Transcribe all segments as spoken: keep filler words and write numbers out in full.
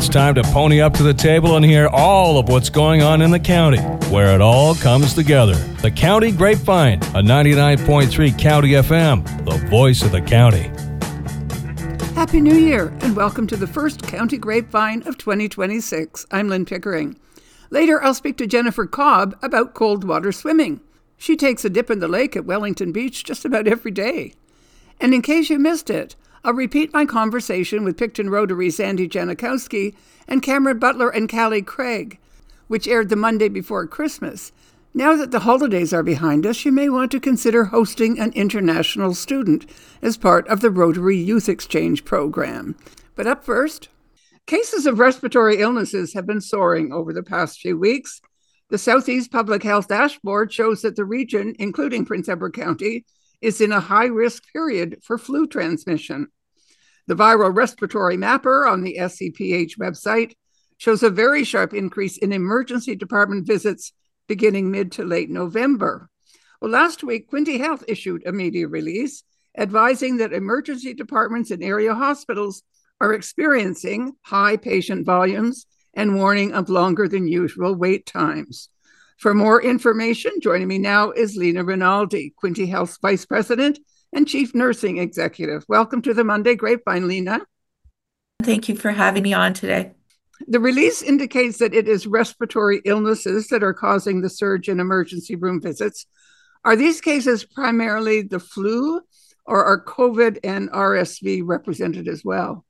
It's time to pony up to the table and hear all of what's going on in the county, where it all comes together. The County Grapevine, a ninety-nine point three County F M, the voice of the county. Happy New Year, and welcome to the first County Grapevine of twenty twenty-six. I'm Lynn Pickering. Later, I'll speak to Jennifer Cobb about cold water swimming. She takes a dip in the lake at Wellington Beach just about every day. And in case you missed it, I'll repeat my conversation with Picton Rotary's Andy Janikowski and Cameron Butler and Callie Craig, which aired the Monday before Christmas. Now that the holidays are behind us, you may want to consider hosting an international student as part of the Rotary Youth Exchange program. But up first, cases of respiratory illnesses have been soaring over the past few weeks. The Southeast Public Health Dashboard shows that the region, including Prince Edward County, is in a high-risk period for flu transmission. The Viral Respiratory Mapper on the S C P H website shows a very sharp increase in emergency department visits beginning mid to late November. Well, last week, Quinte Health issued a media release advising that emergency departments in area hospitals are experiencing high patient volumes and warning of longer than usual wait times. For more information, joining me now is Lena Rinaldi, Quinte Health's Vice President and Chief Nursing Executive. Welcome to the Monday Grapevine, Lena. Thank you for having me on today. The release indicates that it is respiratory illnesses that are causing the surge in emergency room visits. Are these cases primarily the flu, or are COVID and R S V represented as well?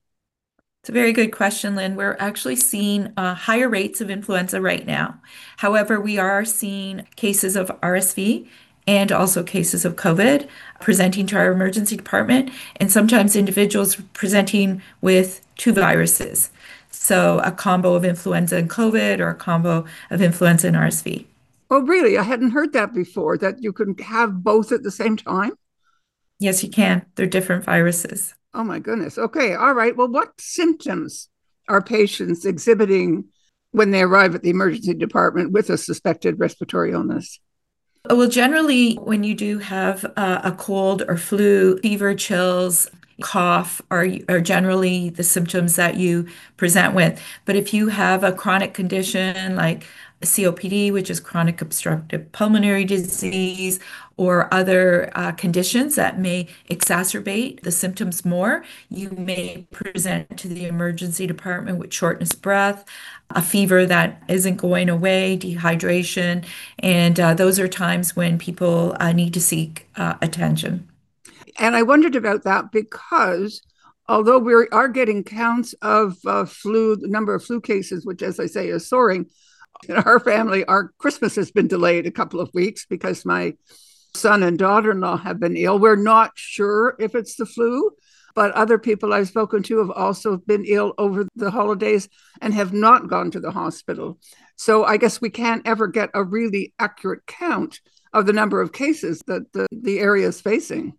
It's a very good question, Lynn. We're actually seeing uh, higher rates of influenza right now. However, we are seeing cases of R S V and also cases of COVID presenting to our emergency department, and sometimes individuals presenting with two viruses. So a combo of influenza and COVID, or a combo of influenza and R S V. Oh, really? I hadn't heard that before, that you can have both at the same time? Yes, you can. They're different viruses. Oh, my goodness. Okay. All right. Well, what symptoms are patients exhibiting when they arrive at the emergency department with a suspected respiratory illness? Well, generally, when you do have uh, a cold or flu, fever, chills, cough are, are generally the symptoms that you present with. But if you have a chronic condition like C O P D, which is chronic obstructive pulmonary disease, or other uh, conditions that may exacerbate the symptoms more, you may present to the emergency department with shortness of breath, a fever that isn't going away, dehydration, and uh, those are times when people uh, need to seek uh, attention. And I wondered about that because although we are getting counts of uh, flu, the number of flu cases, which, as I say, is soaring, in our family, our Christmas has been delayed a couple of weeks because my son and daughter-in-law have been ill. We're not sure if it's the flu, but other people I've spoken to have also been ill over the holidays and have not gone to the hospital. So I guess we can't ever get a really accurate count of the number of cases that the, the area is facing.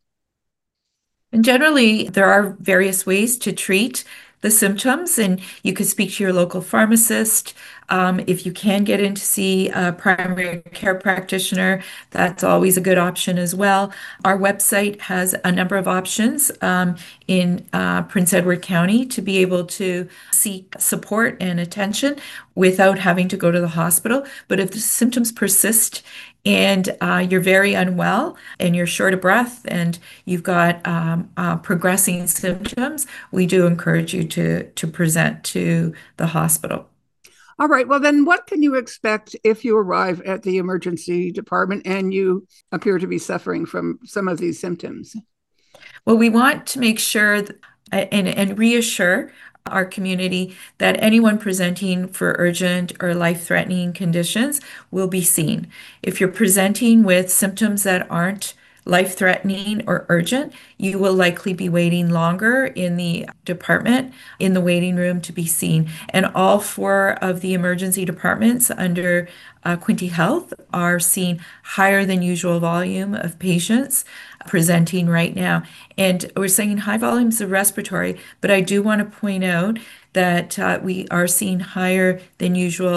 And generally, there are various ways to treat the symptoms, and you could speak to your local pharmacist. Um, if you can get in to see a primary care practitioner, that's always a good option as well. Our website has a number of options um, in uh, Prince Edward County to be able to seek support and attention without having to go to the hospital. But if the symptoms persist and uh, you're very unwell and you're short of breath and you've got um, uh, progressing symptoms, we do encourage you to, to present to the hospital. All right. Well, then what can you expect if you arrive at the emergency department and you appear to be suffering from some of these symptoms? Well, we want to make sure that, and, and reassure our community that anyone presenting for urgent or life-threatening conditions will be seen. If you're presenting with symptoms that aren't life-threatening or urgent, you will likely be waiting longer in the department, in the waiting room to be seen. And all four of the emergency departments under uh, Quinte Health are seeing higher than usual volume of patients presenting right now. And we're seeing high volumes of respiratory, but I do want to point out that uh, we are seeing higher than usual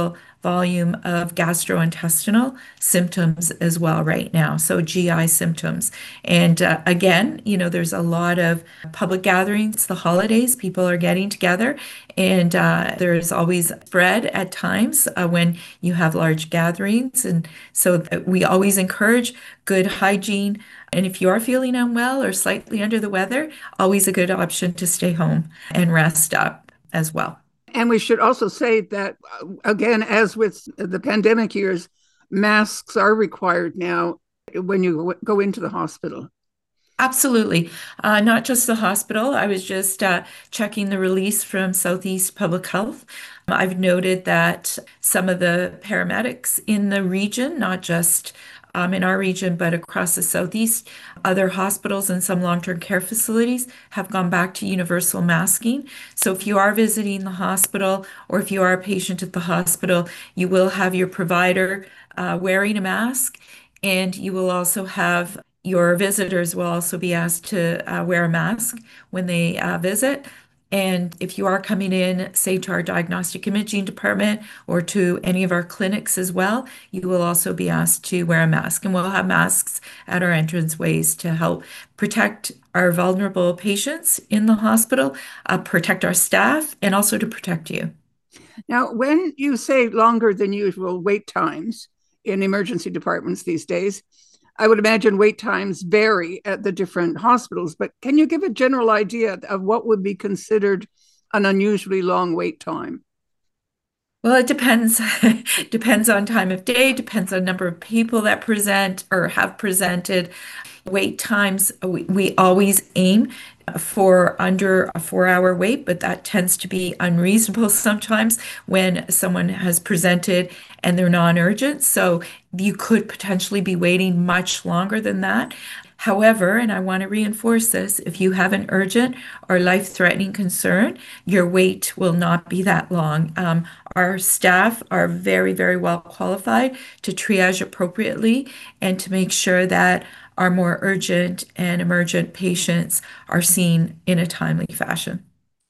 volume of gastrointestinal symptoms as well right now, so G I symptoms. And uh, again, you know, there's a lot of public gatherings, the holidays, people are getting together, and uh, there's always spread at times uh, when you have large gatherings. And so we always encourage good hygiene. And if you are feeling unwell or slightly under the weather, always a good option to stay home and rest up as well. And we should also say that, again, as with the pandemic years, masks are required now when you go into the hospital. Absolutely. Uh, not just the hospital. I was just uh, checking the release from Southeast Public Health. I've noted that some of the paramedics in the region, not just um, in our region, but across the Southeast, other hospitals and some long-term care facilities have gone back to universal masking. So if you are visiting the hospital or if you are a patient at the hospital, you will have your provider uh, wearing a mask, and you will also have your visitors will also be asked to uh, wear a mask when they uh, visit. And if you are coming in, say, to our diagnostic imaging department or to any of our clinics as well, you will also be asked to wear a mask. And we'll have masks at our entranceways to help protect our vulnerable patients in the hospital, uh, protect our staff, and also to protect you. Now, when you say longer than usual wait times in emergency departments these days, I would imagine wait times vary at the different hospitals, but can you give a general idea of what would be considered an unusually long wait time? Well, it depends. Depends on time of day, depends on number of people that present or have presented. Wait times, we, we always aim for under a four hour wait, but that tends to be unreasonable sometimes when someone has presented and they're non-urgent. So you could potentially be waiting much longer than that. However, and I want to reinforce this, if you have an urgent or life-threatening concern, your wait will not be that long. Um, our staff are very, very well qualified to triage appropriately and to make sure that our more urgent and emergent patients are seen in a timely fashion.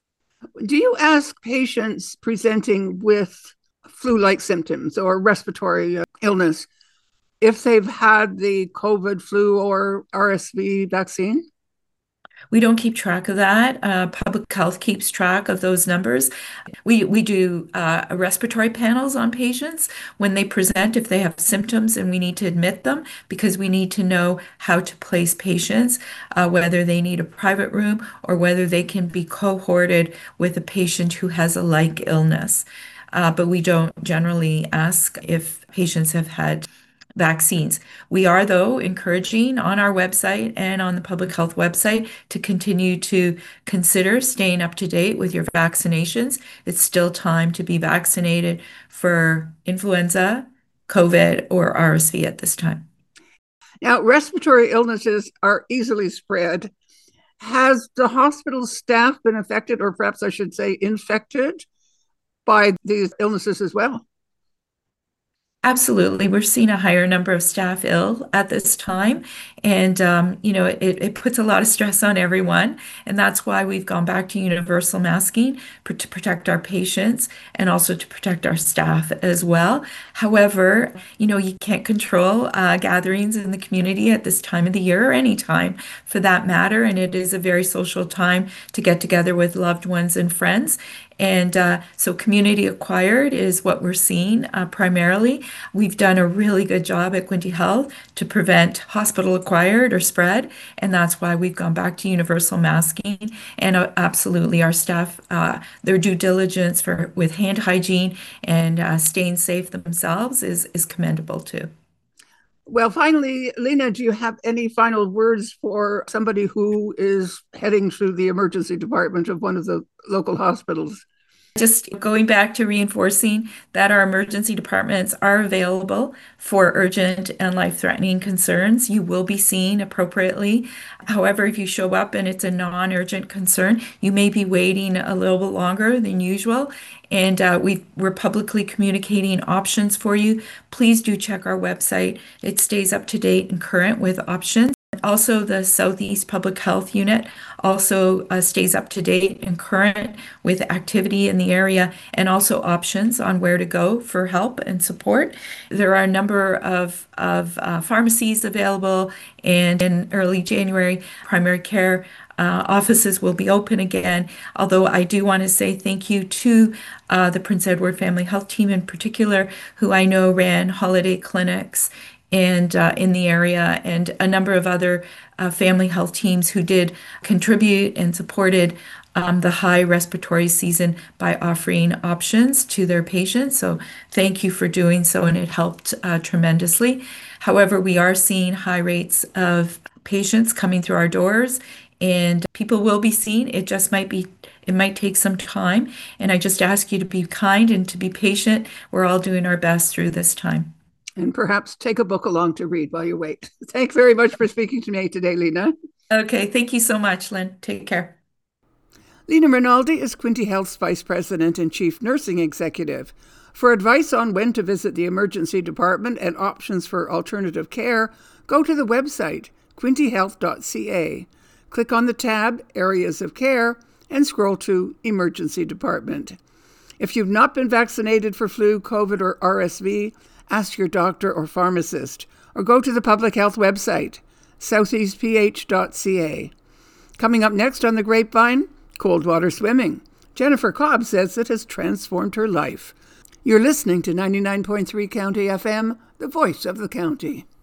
Do you ask patients presenting with flu-like symptoms or respiratory illness if they've had the COVID, flu, or R S V vaccine? We don't keep track of that. Uh, public health keeps track of those numbers. We we do uh, respiratory panels on patients when they present if they have symptoms, and we need to admit them because we need to know how to place patients, uh, whether they need a private room or whether they can be cohorted with a patient who has a like illness. Uh, but we don't generally ask if patients have had vaccines. We are, though, encouraging on our website and on the public health website to continue to consider staying up to date with your vaccinations. It's still time to be vaccinated for influenza, COVID, or R S V at this time. Now, respiratory illnesses are easily spread. Has the hospital staff been affected, or perhaps I should say infected, by these illnesses as well? Absolutely. We're seeing a higher number of staff ill at this time. And, um, you know, it, it puts a lot of stress on everyone. And that's why we've gone back to universal masking for, to protect our patients and also to protect our staff as well. However, you know, you can't control uh, gatherings in the community at this time of the year or any time for that matter. And it is a very social time to get together with loved ones and friends. And uh, so community acquired is what we're seeing uh, primarily. We've done a really good job at Quinte Health to prevent hospital acquired or spread, and that's why we've gone back to universal masking. And uh, absolutely, our staff, uh, their due diligence for with hand hygiene and uh, staying safe themselves is is commendable too. Well, finally, Lena, do you have any final words for somebody who is heading to the emergency department of one of the local hospitals? Just going back to reinforcing that our emergency departments are available for urgent and life-threatening concerns. You will be seen appropriately. However, if you show up and it's a non-urgent concern, you may be waiting a little bit longer than usual. And uh, we we're publicly communicating options for you. Please do check our website. It stays up to date and current with options. Also, the Southeast Public Health Unit also uh, stays up to date and current with activity in the area and also options on where to go for help and support. There are a number of, of uh, pharmacies available, and in early January, primary care Uh, offices will be open again, although I do want to say thank you to uh, the Prince Edward Family Health Team in particular, who I know ran holiday clinics and uh, in the area, and a number of other uh, family health teams who did contribute and supported um, the high respiratory season by offering options to their patients. So thank you for doing so, and it helped uh, tremendously. However, we are seeing high rates of patients coming through our doors, and people will be seen. It just might be, it might take some time. And I just ask you to be kind and to be patient. We're all doing our best through this time. And perhaps take a book along to read while you wait. Thanks very much for speaking to me today, Lena. Okay, thank you so much, Lynn. Take care. Lena Rinaldi is Quinte Health's Vice President and Chief Nursing Executive. For advice on when to visit the emergency department and options for alternative care, go to the website quinte health dot c a. Click on the tab Areas of Care and scroll to Emergency Department. If you've not been vaccinated for flu, COVID, or R S V, ask your doctor or pharmacist, or go to the public health website, southeast p h dot c a. Coming up next on The Grapevine, cold water swimming. Jennifer Cobb says it has transformed her life. You're listening to ninety-nine point three County F M, the voice of the county.